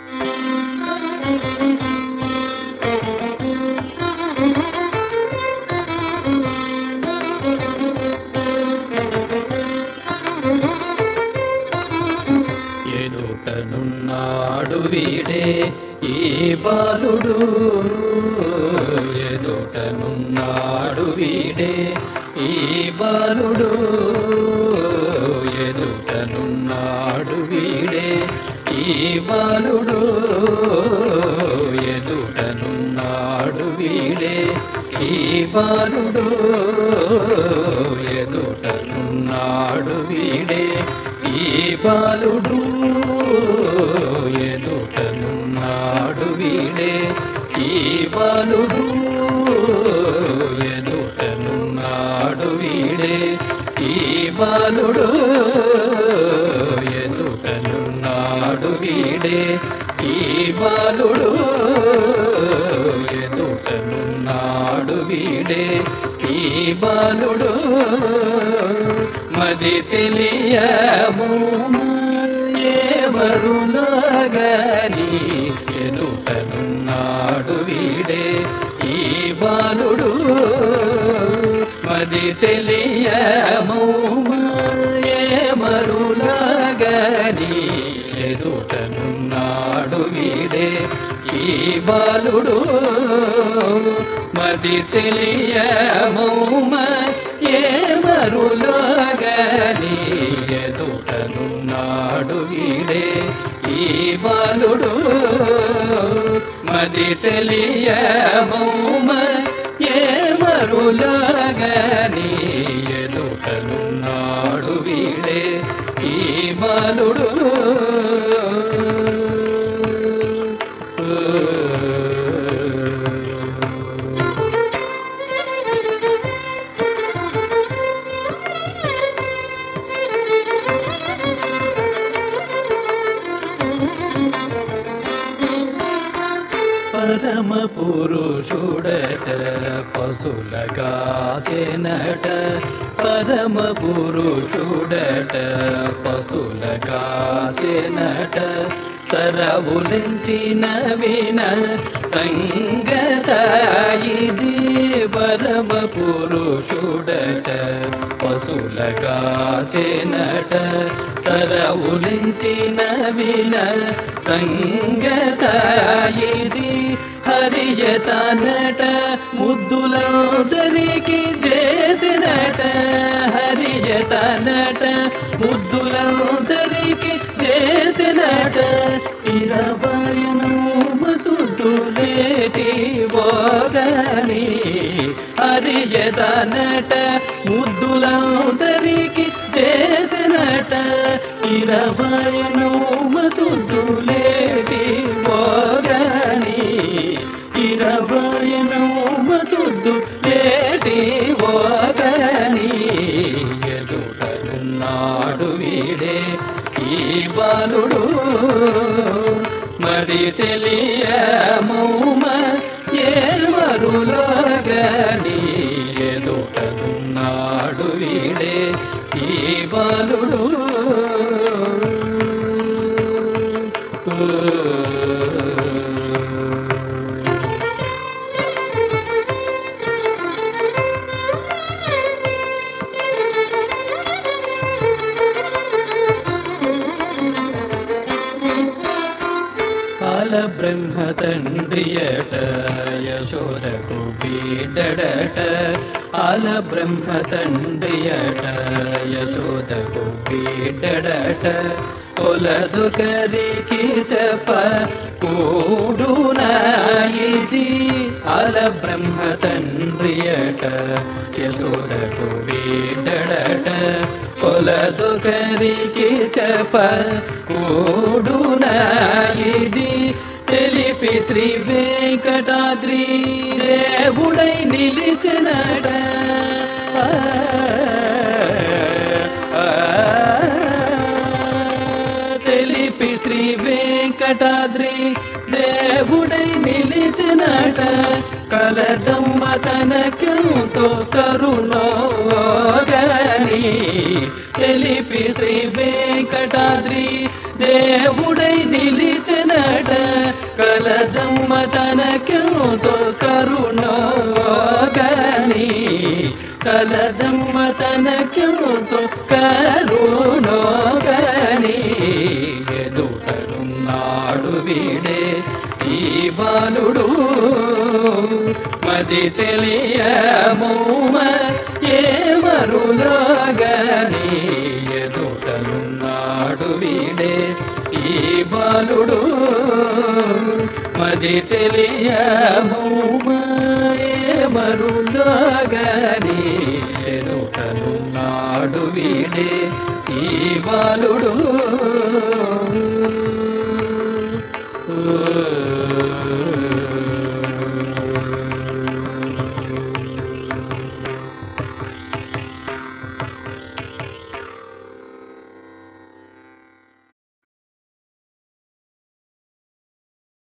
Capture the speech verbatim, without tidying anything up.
ఎదుటనున్నాడు వీడే ఈ బాలుడు, ఎదుటనున్నాడు వీడే ఈ బాలుడు, ఎదుటనున్నాడు వీడే ఈ బాలుడు, ఎదుటనున్నాడు వీడే ఈ బాలుడు, ఎదుటనున్నాడు వీడే ఈ బాలుడు, ఎదుటనున్నాడు వీడే ఈ బాలుడు, ఎదుటనున్నాడు వీడే ఈ బాలుడు, ఎదుటనున్నాడు వీడే ఈ బాలుడు, ఎదుటనున్నాడు వీడే ఈ బాలుడు. మది తెలియము ఎవరులాగని, ఎదుటనున్నాడు వీడే ఈ బాలుడు. మది తెలియము ఎవరులాగని, ఎదుటనున్నాడు వీడే ఈ బాలుడు. మది తెలియము ఎవరులాగని, ఎదుటనున్నాడు వీడే ఈ బాలుడు. మది తెలియము ఎవరులాగని, ఎదుటనున్నాడు వీడే ఈ బాలుడు. పరమ పురుషుడట పశులగా చెనట, పరమ పురుషుడట పశులగా చెనట, సరవులించిన విన సంగత ఇది. పరమ పురుషుడట పశులగా చెనట, సరవులించిన విన సంగత ఇది. హరియతనట ముద్దులందరికి చేసినట, హరియతనట ముద్దులందరికి చేసినట, ఇరవయను మసుద్దులేటి బోగని. హరియతనట ముద్దులందరికి చేసినట, ఇరవయను మసుద్దులేటి బోగని, ఇరవయను మసుద్దులేటి బోగని. ఎదుటనున్నాడు వీడే ఈ బాలుడు. మరి తెలియము ఎవరులాగని, ఎదుటనున్నాడు వీడే ఈ బాలుడు. ఆల బ్రహ్మ తండ్రియట యశోదకు బీడడట, ఆల బ్రహ్మ తండ్రియట యశోదకు బీడడట, కొలదుకరికి చెప్ప కూడునా ఇది. ఆల బ్రహ్మ తండ్రియట యశోదకు బీడడట, కొలదుకరికి చెప్ప కూడునా ఇది. తెలిపి శ్రీ వెంకటాద్రి దేవుడై నిలిచినట, తెలిపి శ్రీ వెంకటాద్రి దేవుడై నిలిచినట, కలదమ్మ తనకెంతో కరుణోగని. తెలిపి శ్రీ వెంకటాద్రి దేవుడై నిలిచిన నిలిచినట కలదమ్మ తనకెంతో కరుణోగని కలదమ్మ తనకెంతో కరుణోగని ఎదుటనున్నాడు వీడే ఈ బాలుడు మది తెలియమోమ ఏ మరులోగని ఎదుటనున్నాడు వీడే ఈ బాలుడు మది తెలియమోమ ఏ మరులోగని ఎదుటనున్నాడు వీడే ఈ బాలుడు